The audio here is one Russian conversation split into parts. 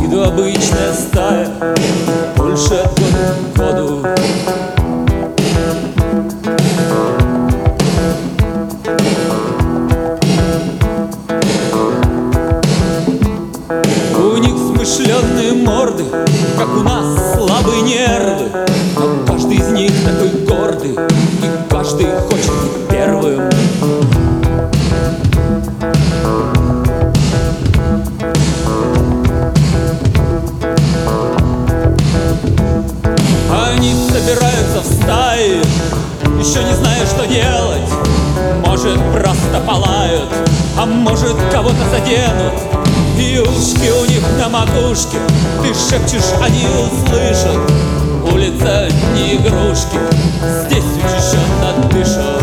виду обычная стая, больше от года к году. У них смышленные морды, как у нас слабые нервы, но каждый из них такой гордый, и каждый хочет быть первым. Они собираются в стаи, еще не зная, что делать. Может, просто полают, а может, кого-то заденут. И ушки у них на макушке, ты шепчешь, они услышат. Улица не игрушки, здесь учащенно дышат.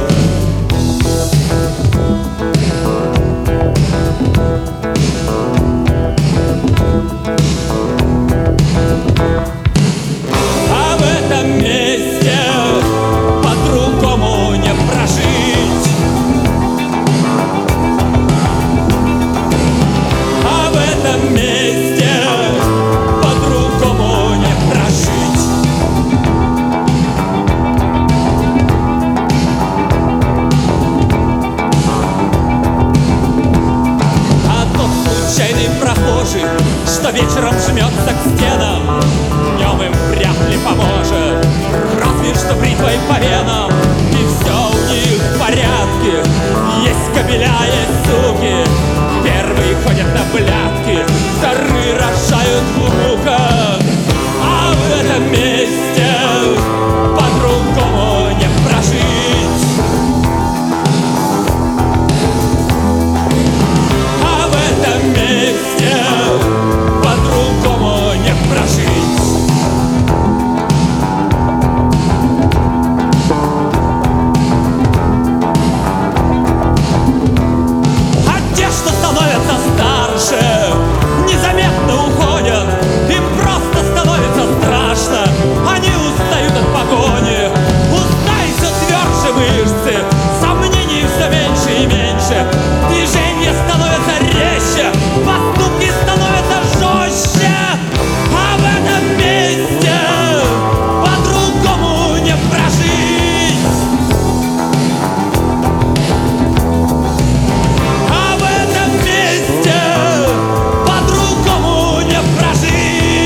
А в этом месте по-другому не прожить. А в этом месте по-другому не прожить. А тот случайный прохожий, что вечером жмется к стенам, днем им вряд ли поможет, разве что бритвой по венам. И все у них в порядке, есть кобеля, есть суки. Первые ходят на блядки, вторые рожают внуков. А в этом месте по-другому не прожить. А в этом месте по-другому не прожить. А те, что становятся старше, незаметно уходят, им просто становится страшно. Они устают от погони, устали все тверже мышцы, сомнений все меньше и меньше, движения становятся резче, поступки становятся жестче. А в этом месте по-другому не прожить. А в этом месте по-другому не прожить.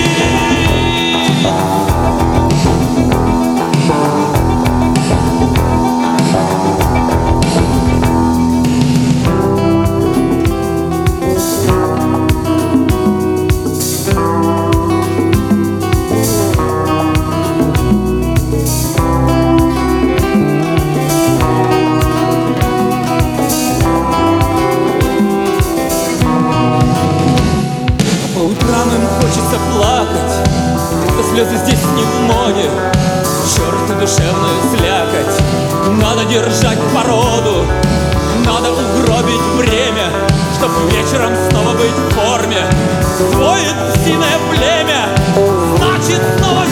По утрам им хочется плакать, но слезы здесь не в моде. Черту душевную слякоть, надо держать породу, надо угробить время, чтоб вечером снова быть в форме. Воет псиное племя, значит снова